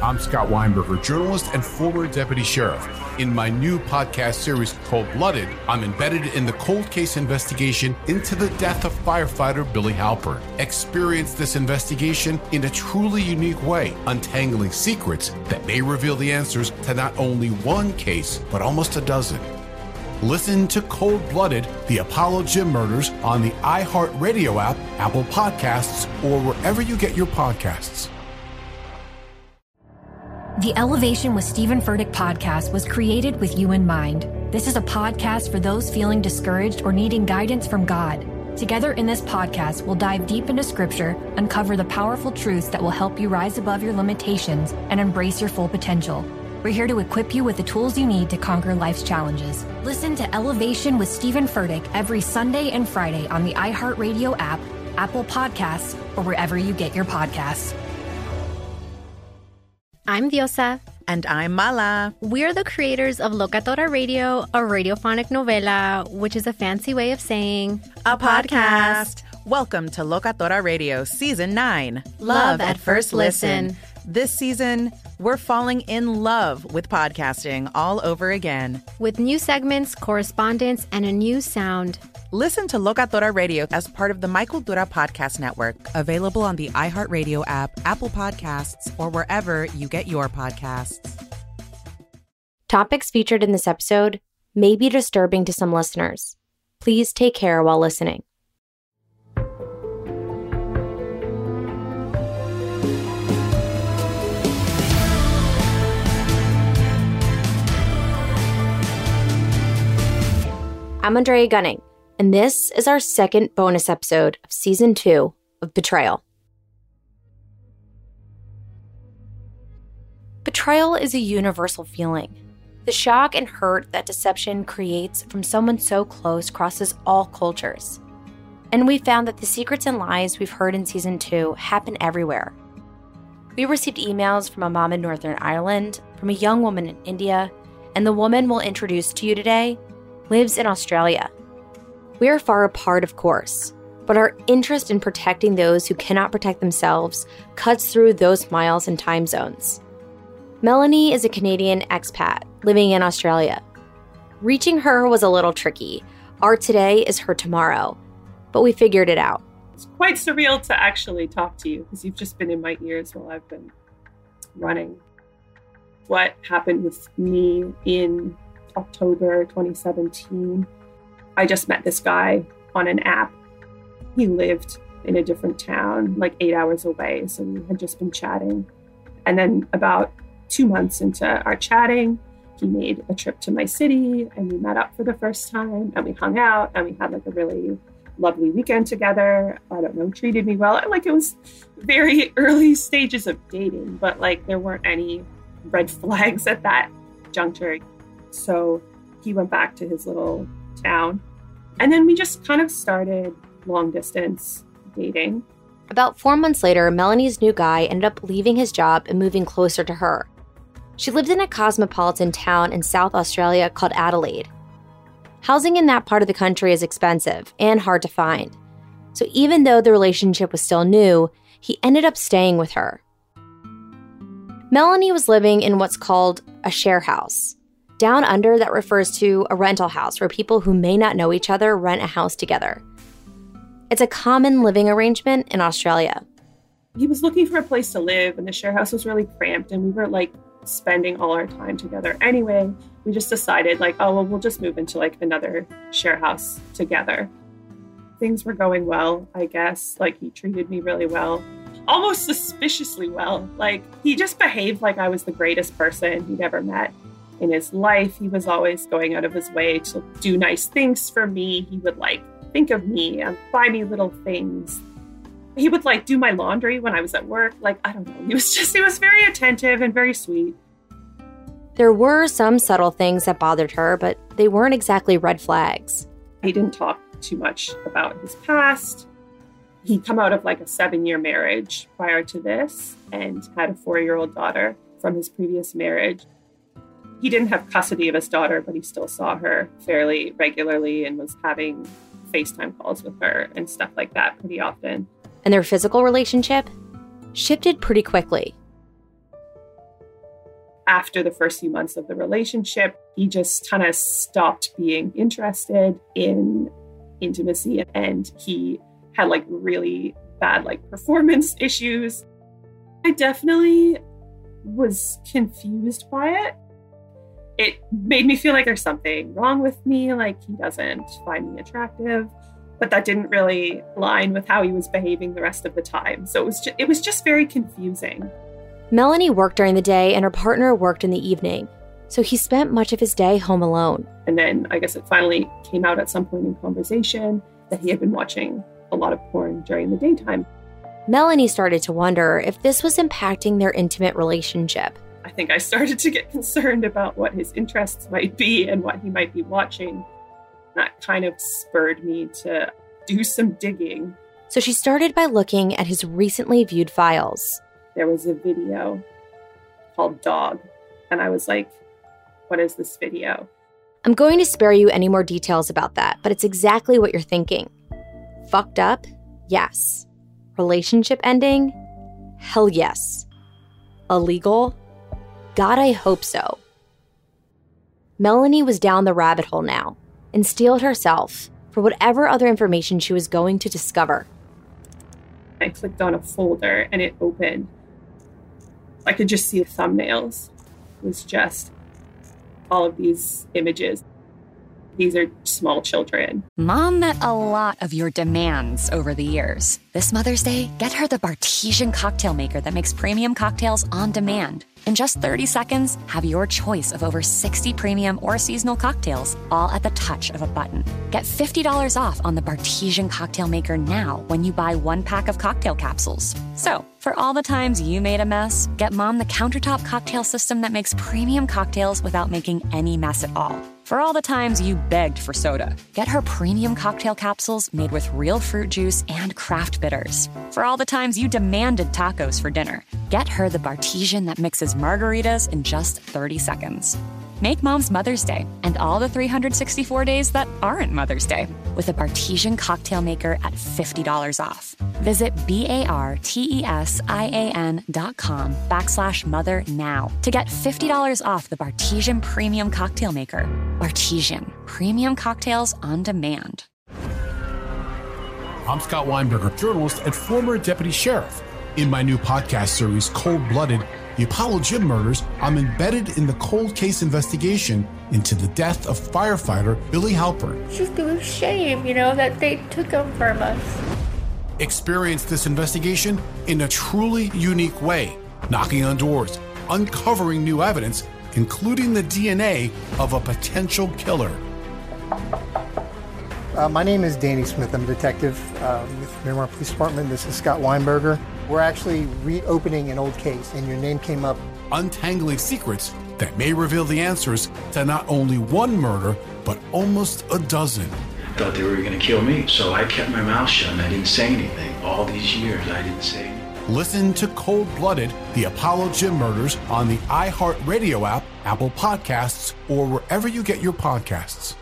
I'm Scott Weinberger, journalist and former deputy sheriff. In my new podcast series, Cold-Blooded, I'm embedded in the cold case investigation into the death of firefighter Billy Halpern. Experience this investigation in a truly unique way, untangling secrets that may reveal the answers to not only one case, but almost a dozen. Listen to Cold-Blooded, The Apollo Gym Murders on the iHeartRadio app, Apple Podcasts, or wherever you get your podcasts. The Elevation with Stephen Furtick podcast was created with you in mind. This is a podcast for those feeling discouraged or needing guidance from God. Together in this podcast, we'll dive deep into Scripture, uncover the powerful truths that will help you rise above your limitations and embrace your full potential. We're here to equip you with the tools you need to conquer life's challenges. Listen to Elevation with Stephen Furtick every Sunday and Friday on the iHeartRadio app, Apple Podcasts, or wherever you get your podcasts. I'm Diosa. And I'm Mala. We're the creators of Locatora Radio, a radiophonic novela, which is a fancy way of saying a podcast. Welcome to Locatora Radio Season 9. Love at First Listen. This season, we're falling in love with podcasting all over again. With new segments, correspondence, and a new sound. Listen to Locatora Radio as part of the My Cultura Podcast Network. Available on the iHeartRadio app, Apple Podcasts, or wherever you get your podcasts. Topics featured in this episode may be disturbing to some listeners. Please take care while listening. I'm Andrea Gunning, and this is our second bonus episode of Season 2 of Betrayal. Betrayal is a universal feeling. The shock and hurt that deception creates from someone so close crosses all cultures. And we found that the secrets and lies we've heard in Season 2 happen everywhere. We received emails from a mom in Northern Ireland, from a young woman in India, and the woman we'll introduce to you today lives in Australia. We are far apart, of course, but our interest in protecting those who cannot protect themselves cuts through those miles and time zones. Melanie is a Canadian expat living in Australia. Reaching her was a little tricky. Our today is her tomorrow, but we figured it out. It's quite surreal to actually talk to you because you've just been in my ears while I've been running. What happened with me in October 2017. I just met this guy on an app. He lived in a different town, like 8 hours away. So we had just been chatting. And then about 2 months into our chatting, he made a trip to my city and we met up for the first time and we hung out and we had like a really lovely weekend together. I don't know, treated me well. Like it was very early stages of dating, but like there weren't any red flags at that juncture. So he went back to his little town. And then we just kind of started long distance dating. About 4 months later, Melanie's new guy ended up leaving his job and moving closer to her. She lived in a cosmopolitan town in South Australia called Adelaide. Housing in that part of the country is expensive and hard to find. So even though the relationship was still new, he ended up staying with her. Melanie was living in what's called a share house. Down under, that refers to a rental house where people who may not know each other rent a house together. It's a common living arrangement in Australia. He was looking for a place to live and the share house was really cramped and we were like spending all our time together. Anyway, we just decided like, oh, well, we'll just move into like another share house together. Things were going well, I guess. Like he treated me really well, almost suspiciously well. Like he just behaved like I was the greatest person he'd ever met in his life. He was always going out of his way to do nice things for me. He would like think of me and buy me little things. He would like do my laundry when I was at work. Like, I don't know. He was very attentive and very sweet. There were some subtle things that bothered her, but they weren't exactly red flags. He didn't talk too much about his past. He'd come out of like a 7-year marriage prior to this and had a 4-year-old daughter from his previous marriage. He didn't have custody of his daughter, but he still saw her fairly regularly and was having FaceTime calls with her and stuff like that pretty often. And their physical relationship shifted pretty quickly. after the first few months of the relationship, he just kind of stopped being interested in intimacy, and he had like really bad like performance issues. I definitely was confused by it. It made me feel like there's something wrong with me, like he doesn't find me attractive, but that didn't really align with how he was behaving the rest of the time. So it was just very confusing. Melanie worked during the day and her partner worked in the evening, so he spent much of his day home alone. And then I guess it finally came out at some point in conversation that he had been watching a lot of porn during the daytime. Melanie started to wonder if this was impacting their intimate relationship. I think I started to get concerned about what his interests might be and what he might be watching. That kind of spurred me to do some digging. So she started by looking at his recently viewed files. There was a video called Dog, and I was like, what is this video? I'm going to spare you any more details about that, but it's exactly what you're thinking. Fucked up? Yes. Relationship ending? Hell yes. Illegal? God, I hope so. Melanie was down the rabbit hole now and steeled herself for whatever other information she was going to discover. I clicked on a folder and it opened. I could just see the thumbnails. It was just all of these images. These are small children. Mom met a lot of your demands over the years. This Mother's Day, get her the Bartesian cocktail maker that makes premium cocktails on demand. In just 30 seconds, have your choice of over 60 premium or seasonal cocktails, all at the touch of a button. Get $50 off on the Bartesian cocktail maker now when you buy 1 pack of cocktail capsules. So, for all the times you made a mess, get Mom the countertop cocktail system that makes premium cocktails without making any mess at all. For all the times you begged for soda, get her premium cocktail capsules made with real fruit juice and craft bitters. For all the times you demanded tacos for dinner, get her the Bartesian that mixes margaritas in just 30 seconds. Make Mom's Mother's Day and all the 364 days that aren't Mother's Day with a Bartesian cocktail maker at $50 off. Visit BARTESIAN.com/mother now to get $50 off the Bartesian Premium Cocktail Maker. Bartesian, premium cocktails on demand. I'm Scott Weinberger, journalist and former deputy sheriff. In my new podcast series, Cold Blooded, The Apollo Gym Murders, I'm embedded in the cold case investigation into the death of firefighter Billy Halpern. It's just a shame, that they took him from us. Experience this investigation in a truly unique way, knocking on doors, uncovering new evidence, including the DNA of a potential killer. My name is Danny Smith. I'm a detective with Miramar Police Department. This is Scott Weinberger. We're actually reopening an old case, and your name came up. Untangling secrets that may reveal the answers to not only one murder, but almost a dozen. I thought they were going to kill me, so I kept my mouth shut and I didn't say anything. All these years, I didn't say anything. Listen to Cold Blooded, The Apollo Gym Murders on the iHeartRadio app, Apple Podcasts, or wherever you get your podcasts.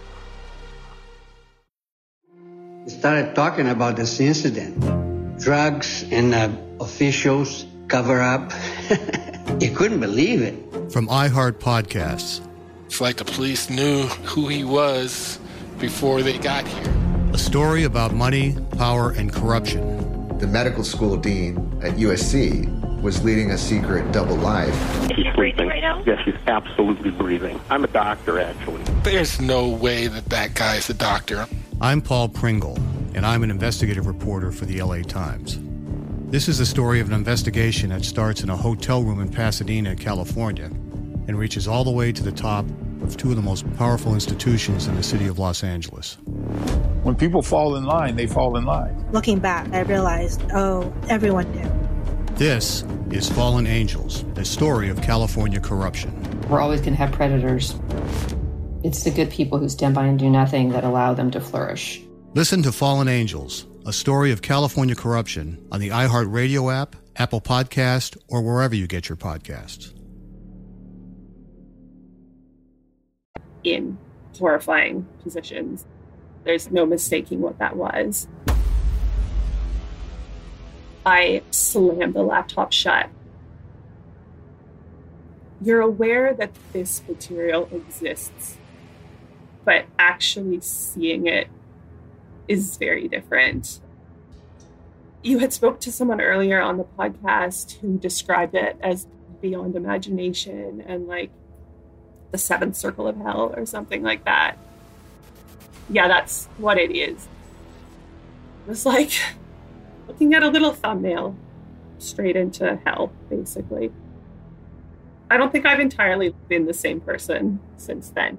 We started talking about this incident. Drugs and officials cover up. You couldn't believe it. From iHeart Podcasts. It's like the police knew who he was before they got here. A story about money, power, and corruption. The medical school dean at USC was leading a secret double life. He's breathing right now? Yes, he's absolutely breathing. I'm a doctor, actually. There's no way that guy's a doctor. I'm Paul Pringle, and I'm an investigative reporter for the LA Times. This is the story of an investigation that starts in a hotel room in Pasadena, California, and reaches all the way to the top of 2 of the most powerful institutions in the city of Los Angeles. When people fall in line, they fall in line. Looking back, I realized, everyone knew. This is Fallen Angels, the story of California corruption. We're always going to have predators. It's the good people who stand by and do nothing that allow them to flourish. Listen to Fallen Angels, a story of California corruption on the iHeartRadio app, Apple Podcast, or wherever you get your podcasts. In horrifying positions. There's no mistaking what that was. I slammed the laptop shut. you're aware that this material exists, but actually seeing it is very different. You had spoke to someone earlier on the podcast who described it as beyond imagination and like the seventh circle of hell or something like that. Yeah, that's what it is. It was like looking at a little thumbnail straight into hell, basically. I don't think I've entirely been the same person since then.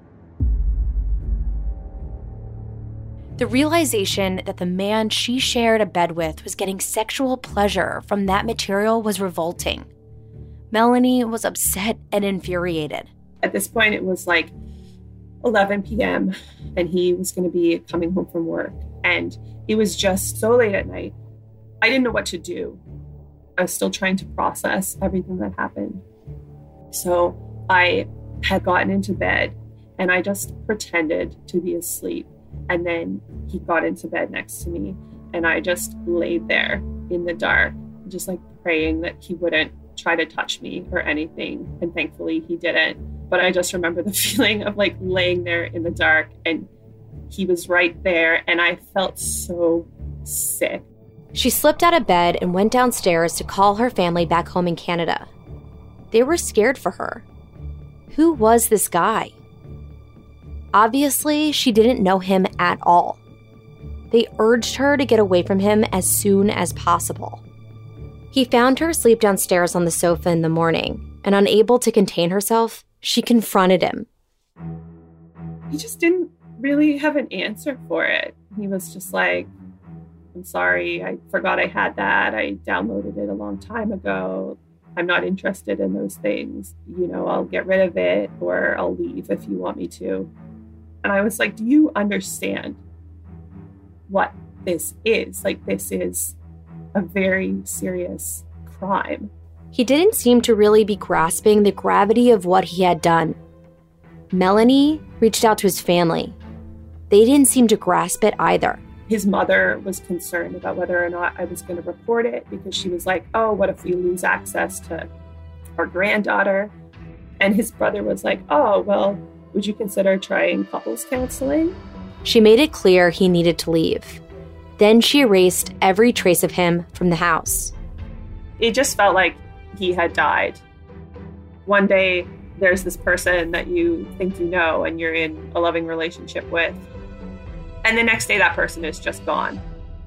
The realization that the man she shared a bed with was getting sexual pleasure from that material was revolting. Melanie was upset and infuriated. At this point, it was like 11 p.m. and he was going to be coming home from work. And it was just so late at night. I didn't know what to do. I was still trying to process everything that happened. So I had gotten into bed and I just pretended to be asleep. And then he got into bed next to me and I just laid there in the dark, just like praying that he wouldn't try to touch me or anything. And thankfully he didn't. But I just remember the feeling of like laying there in the dark and he was right there and I felt so sick. She slipped out of bed and went downstairs to call her family back home in Canada. They were scared for her. Who was this guy? Obviously, she didn't know him at all. They urged her to get away from him as soon as possible. He found her asleep downstairs on the sofa in the morning, and unable to contain herself, she confronted him. He just didn't really have an answer for it. He was just like, I'm sorry, I forgot I had that. I downloaded it a long time ago. I'm not interested in those things. You know, I'll get rid of it or I'll leave if you want me to. And I was like, do you understand what this is? Like, this is a very serious crime. He didn't seem to really be grasping the gravity of what he had done. Melanie reached out to his family. They didn't seem to grasp it either. His mother was concerned about whether or not I was going to report it because she was like, oh, what if we lose access to our granddaughter? And his brother was like, oh, well, would you consider trying couples counseling? She made it clear he needed to leave. Then she erased every trace of him from the house. It just felt like he had died. One day, there's this person that you think you know and you're in a loving relationship with. And the next day, that person is just gone.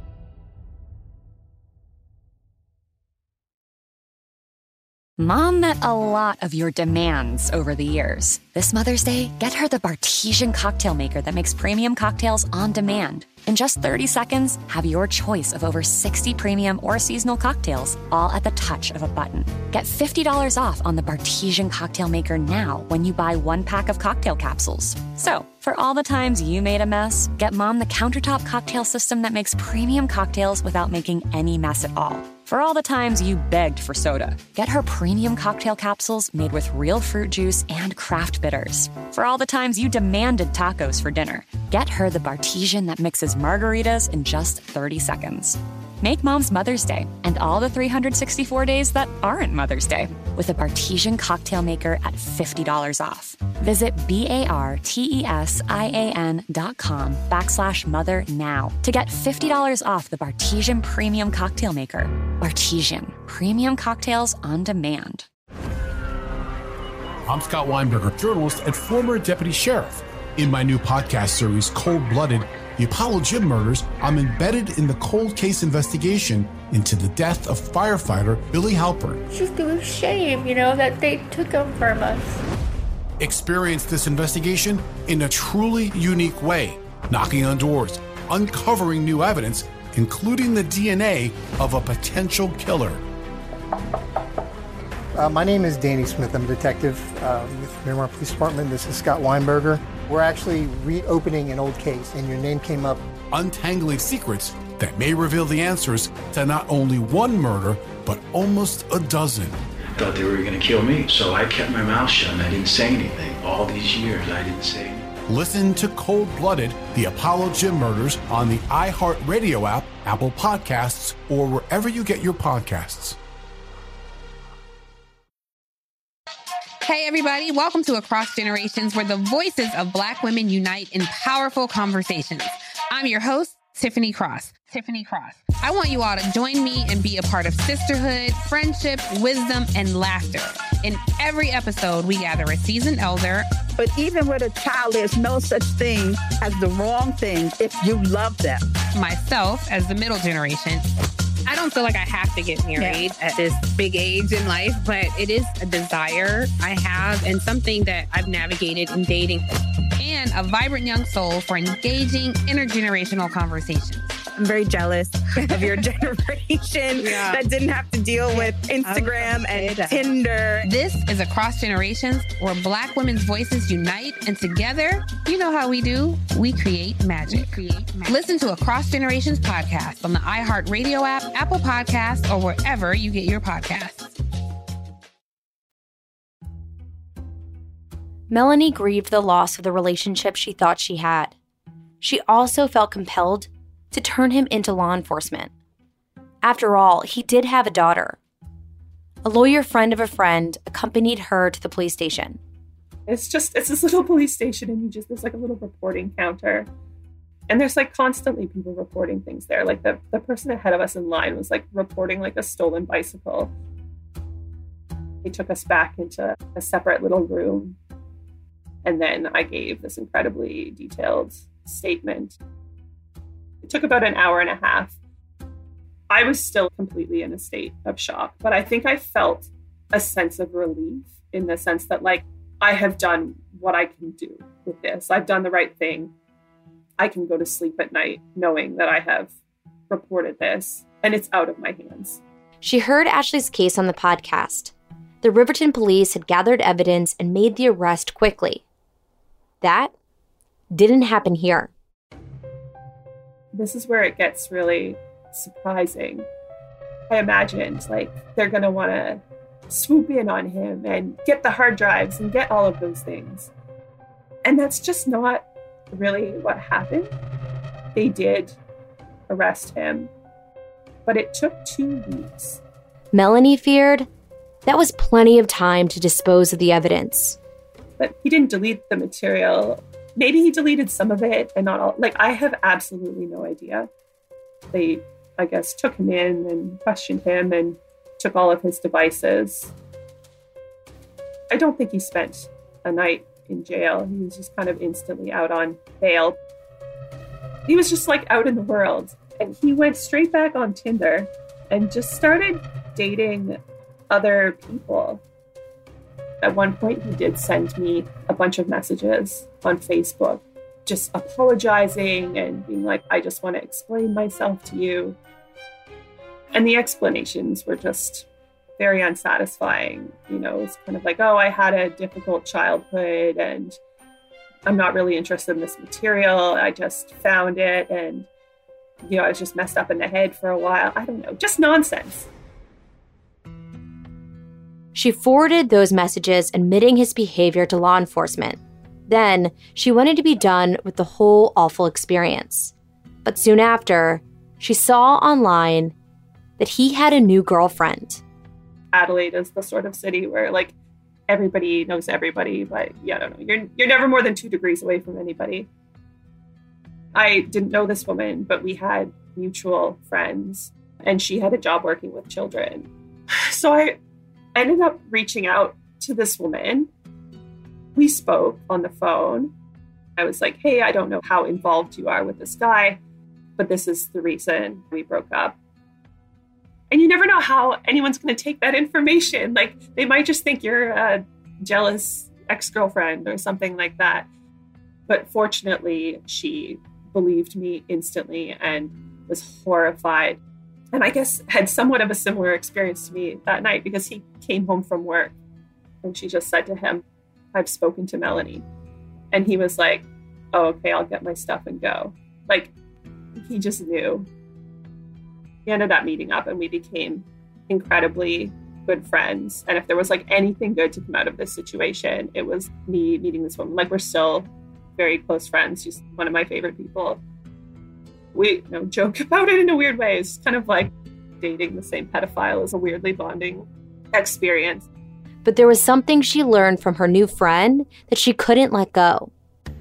Mom met a lot of your demands over the years. This Mother's Day, get her the Bartesian cocktail maker that makes premium cocktails on demand. In just 30 seconds, have your choice of over 60 premium or seasonal cocktails, all at the touch of a button. Get $50 off on the Bartesian cocktail maker now when you buy 1 pack of cocktail capsules. So, for all the times you made a mess, get Mom the countertop cocktail system that makes premium cocktails without making any mess at all. For all the times you begged for soda, get her premium cocktail capsules made with real fruit juice and craft bitters. For all the times you demanded tacos for dinner, get her the Bartesian that mixes margaritas in just 30 seconds. Make Mom's Mother's Day and all the 364 days that aren't Mother's Day with a Bartesian cocktail maker at $50 off. Visit BARTESIAN.com/mother now to get $50 off the Bartesian Premium Cocktail Maker. Bartesian, premium cocktails on demand. I'm Scott Weinberger, journalist and former deputy sheriff. In my new podcast series, Cold Blooded, The Apollo Gym Murders, I'm embedded in the cold case investigation into the death of firefighter Billy Halpern. It's just a shame, that they took him from us. Experience this investigation in a truly unique way, knocking on doors, uncovering new evidence, including the DNA of a potential killer. My name is Danny Smith. I'm a detective with Miramar Police Department. This is Scott Weinberger. We're actually reopening an old case, and your name came up. Untangling secrets that may reveal the answers to not only one murder, but almost a dozen. I thought they were going to kill me, so I kept my mouth shut and I didn't say anything. All these years, I didn't say anything. Listen to Cold Blooded, The Apollo Gym Murders on the iHeartRadio app, Apple Podcasts, or wherever you get your podcasts. Hey, everybody. Welcome to Across Generations, where the voices of Black women unite in powerful conversations. I'm your host, Tiffany Cross. I want you all to join me and be a part of sisterhood, friendship, wisdom, and laughter. In every episode, we gather a seasoned elder. But even with a child, there's no such thing as the wrong thing if you love them. Myself as the middle generation. I don't feel like I have to get married at this big age in life, but it is a desire I have and something that I've navigated in dating. And a vibrant young soul for engaging intergenerational conversations. I'm very jealous of your generation that didn't have to deal with Instagram and Tinder. This is Across Generations, where Black women's voices unite, and together, you know how we do, we create magic. Listen to Across Generations podcast on the iHeartRadio app, Apple Podcasts, or wherever you get your podcasts. Melanie grieved the loss of the relationship she thought she had. She also felt compelled to turn him into law enforcement. After all, he did have a daughter. A lawyer friend of a friend accompanied her to the police station. It's this little police station, and there's like a little reporting counter. And there's like constantly people reporting things there. Like the person ahead of us in line was like reporting like a stolen bicycle. They took us back into a separate little room. And then I gave this incredibly detailed statement. It took about an hour and a half. I was still completely in a state of shock, but I think I felt a sense of relief in the sense that, like, I have done what I can do with this. I've done the right thing. I can go to sleep at night knowing that I have reported this and it's out of my hands. She heard Ashley's case on the podcast. The Riverton police had gathered evidence and made the arrest quickly. That didn't happen here. This is where it gets really surprising. I imagined, like, they're going to want to swoop in on him and get the hard drives and get all of those things. And that's just not really what happened. They did arrest him, but it took 2 weeks. Melanie feared that was plenty of time to dispose of the evidence. But he didn't delete the material. Maybe he deleted some of it and not all. Like, I have absolutely no idea. They, I guess, took him in and questioned him and took all of his devices. I don't think he spent a night in jail. He was just kind of instantly out on bail. He was just like out in the world. And he went straight back on Tinder and just started dating other people. At one point, he did send me a bunch of messages on Facebook, just apologizing and being like, I just want to explain myself to you. And the explanations were just very unsatisfying. You know, it's kind of like, oh, I had a difficult childhood and I'm not really interested in this material. I just found it and, you know, I was just messed up in the head for a while. I don't know, just nonsense. She forwarded those messages admitting his behavior to law enforcement. Then, she wanted to be done with the whole awful experience. But soon after, she saw online that he had a new girlfriend. Adelaide is the sort of city where, like, everybody knows everybody, but yeah, I don't know. You're never more than 2 degrees away from anybody. I didn't know this woman, but we had mutual friends, and she had a job working with children. So I ended up reaching out to this woman. We spoke on the phone. I was like, hey, I don't know how involved you are with this guy, but this is the reason we broke up. And you never know how anyone's going to take that information. Like, they might just think you're a jealous ex-girlfriend or something like that. But fortunately, she believed me instantly and was horrified. And I guess had somewhat of a similar experience to me that night because he came home from work and she just said to him, I've spoken to Melanie. And he was like, oh, okay, I'll get my stuff and go. Like, he just knew. We ended up meeting up and we became incredibly good friends. And if there was like anything good to come out of this situation, it was me meeting this woman. Like, we're still very close friends. She's one of my favorite people. We joke about it in a weird way. It's kind of like dating the same pedophile is a weirdly bonding experience. But there was something she learned from her new friend that she couldn't let go.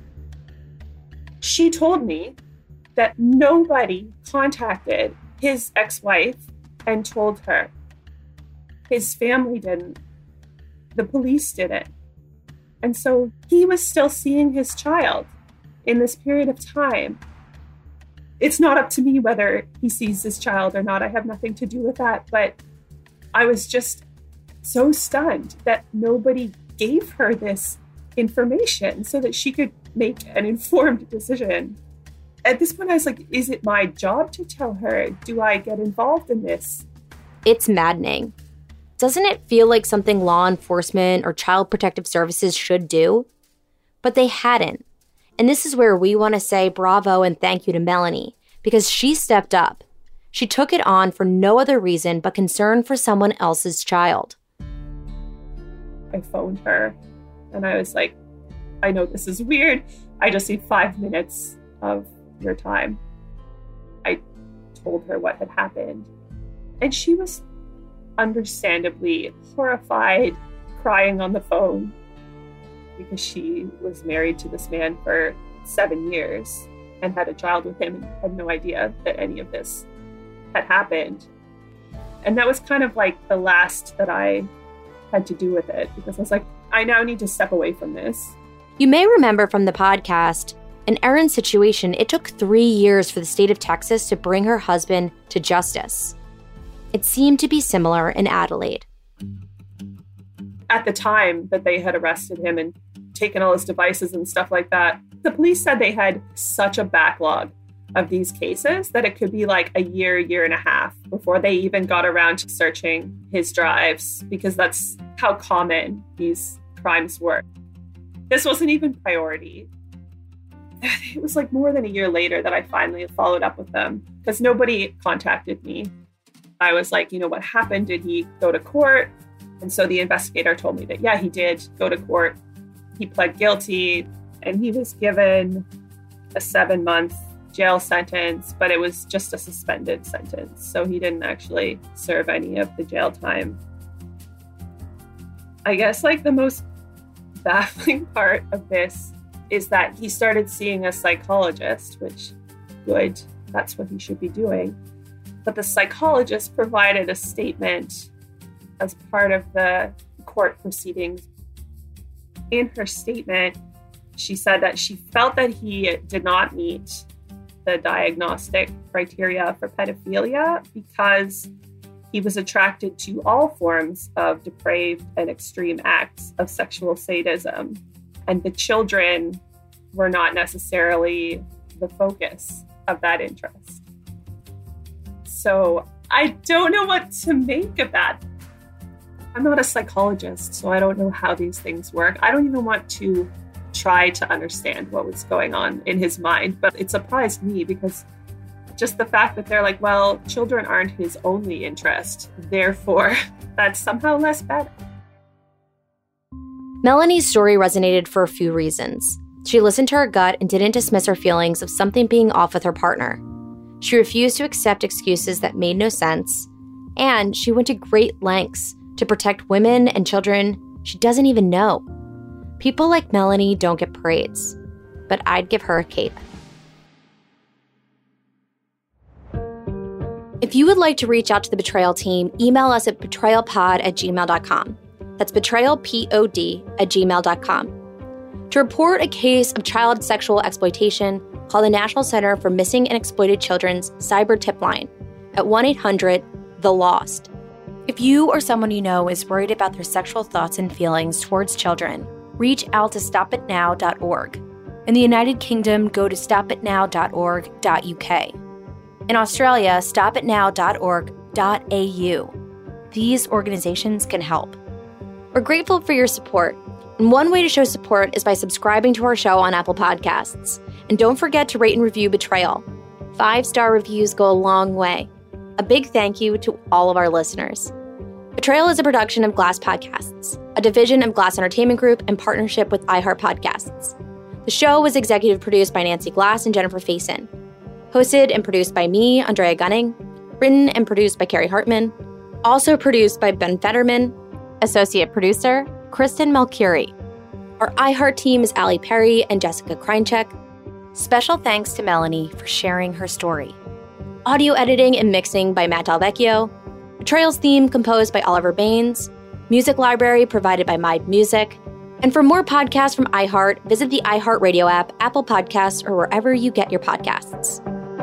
She told me that nobody contacted his ex-wife and told her. His family didn't. The police didn't. And so he was still seeing his child in this period of time. It's not up to me whether he sees his child or not. I have nothing to do with that. But I was just so stunned that nobody gave her this information so that she could make an informed decision. At this point, I was like, is it my job to tell her? Do I get involved in this? It's maddening. Doesn't it feel like something law enforcement or child protective services should do? But they hadn't. And this is where we want to say bravo and thank you to Melanie, because she stepped up. She took it on for no other reason but concern for someone else's child. I phoned her and I was like, I know this is weird. I just need 5 minutes of your time. I told her what had happened. And she was understandably horrified, crying on the phone because she was married to this man for 7 years and had a child with him and had no idea that any of this had happened. And that was kind of like the last that I had to do with it, because I was like, I now need to step away from this. You may remember from the podcast, in Erin's situation, it took 3 years for the state of Texas to bring her husband to justice. It seemed to be similar in Adelaide. At the time that they had arrested him and taken all his devices and stuff like that, the police said they had such a backlog of these cases that it could be like a year and a half before they even got around to searching his drives, because that's how common these crimes were. This wasn't even priority. It was like more than a year later that I finally followed up with them because nobody contacted me. I was like, you know, what happened? Did he go to court? And so the investigator told me that, yeah, he did go to court. He pled guilty and he was given a 7-month jail sentence, but it was just a suspended sentence. So he didn't actually serve any of the jail time. I guess like the most baffling part of this is that he started seeing a psychologist, which good, that's what he should be doing. But the psychologist provided a statement as part of the court proceedings. In her statement, she said that she felt that he did not meet the diagnostic criteria for pedophilia because he was attracted to all forms of depraved and extreme acts of sexual sadism. And the children were not necessarily the focus of that interest. So I don't know what to make of that. I'm not a psychologist, so I don't know how these things work. I don't even want to try to understand what was going on in his mind, but it surprised me because just the fact that they're like, well, children aren't his only interest, therefore that's somehow less bad. Melanie's story resonated for a few reasons. She listened to her gut and didn't dismiss her feelings of something being off with her partner. She refused to accept excuses that made no sense, and she went to great lengths to protect women and children she doesn't even know. People like Melanie don't get parades, but I'd give her a cape. If you would like to reach out to the Betrayal team, email us at betrayalpod@gmail.com. That's betrayalpod@gmail.com. To report a case of child sexual exploitation, call the National Center for Missing and Exploited Children's Cyber Tip Line at 1-800-THE-LOST. If you or someone you know is worried about their sexual thoughts and feelings towards children, reach out to stopitnow.org. In the United Kingdom, go to stopitnow.org.uk. In Australia, stopitnow.org.au. These organizations can help. We're grateful for your support, and one way to show support is by subscribing to our show on Apple Podcasts. And don't forget to rate and review Betrayal. 5-star reviews go a long way. A big thank you to all of our listeners. Betrayal is a production of Glass Podcasts, a division of Glass Entertainment Group in partnership with iHeart Podcasts. The show was executive produced by Nancy Glass and Jennifer Faison. Hosted and produced by me, Andrea Gunning. Written and produced by Carrie Hartman. Also produced by Ben Fetterman. Associate producer, Kristen Malcurie. Our iHeart team is Allie Perry and Jessica Kreincheck. Special thanks to Melanie for sharing her story. Audio editing and mixing by Matt Dalvecchio. Betrayals theme composed by Oliver Baines. Music library provided by Mind Music. And for more podcasts from iHeart, visit the iHeart Radio app, Apple Podcasts, or wherever you get your podcasts.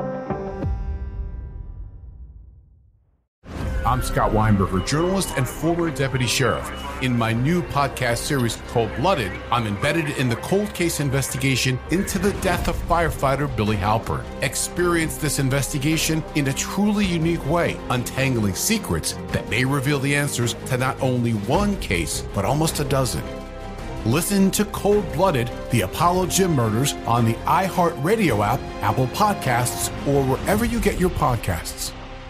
I'm Scott Weinberger, journalist and former deputy sheriff. In my new podcast series, Cold-Blooded, I'm embedded in the cold case investigation into the death of firefighter Billy Halpern. Experience this investigation in a truly unique way, untangling secrets that may reveal the answers to not only one case, but almost a dozen. Listen to Cold-Blooded, The Apollo Gym Murders on the iHeart Radio app, Apple Podcasts, or wherever you get your podcasts.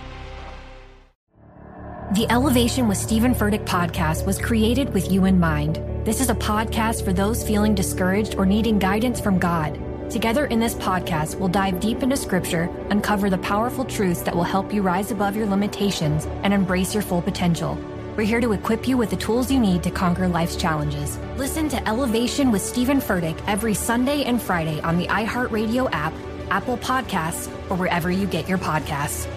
The Elevation with Stephen Furtick podcast was created with you in mind. This is a podcast for those feeling discouraged or needing guidance from God. Together in this podcast, we'll dive deep into Scripture, uncover the powerful truths that will help you rise above your limitations and embrace your full potential. We're here to equip you with the tools you need to conquer life's challenges. Listen to Elevation with Stephen Furtick every Sunday and Friday on the iHeartRadio app, Apple Podcasts, or wherever you get your podcasts.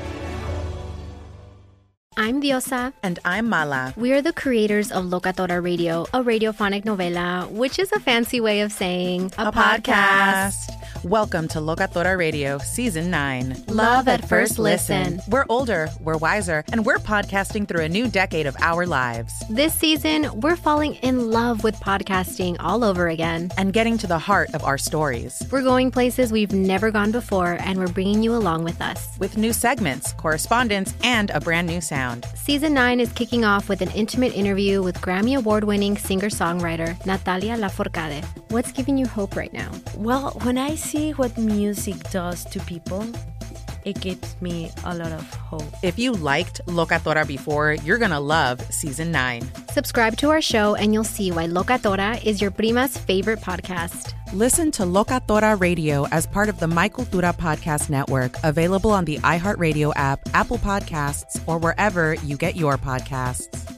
I'm Diosa. And I'm Mala. We are the creators of Locatora Radio, a radiophonic novela, which is a fancy way of saying a podcast. Welcome to Locatora Radio, Season 9. Love at first listen. We're older, we're wiser, and we're podcasting through a new decade of our lives. This season, we're falling in love with podcasting all over again. And getting to the heart of our stories. We're going places we've never gone before, and we're bringing you along with us. With new segments, correspondence, and a brand new sound. Season 9 is kicking off with an intimate interview with Grammy Award-winning singer-songwriter Natalia Lafourcade. What's giving you hope right now? Well, when I see what music does to people, it gives me a lot of hope. If you liked Locatora before, you're going to love Season 9. Subscribe to our show and you'll see why Locatora is your prima's favorite podcast. Listen to Locatora Radio as part of the My Cultura Podcast Network, available on the iHeartRadio app, Apple Podcasts, or wherever you get your podcasts.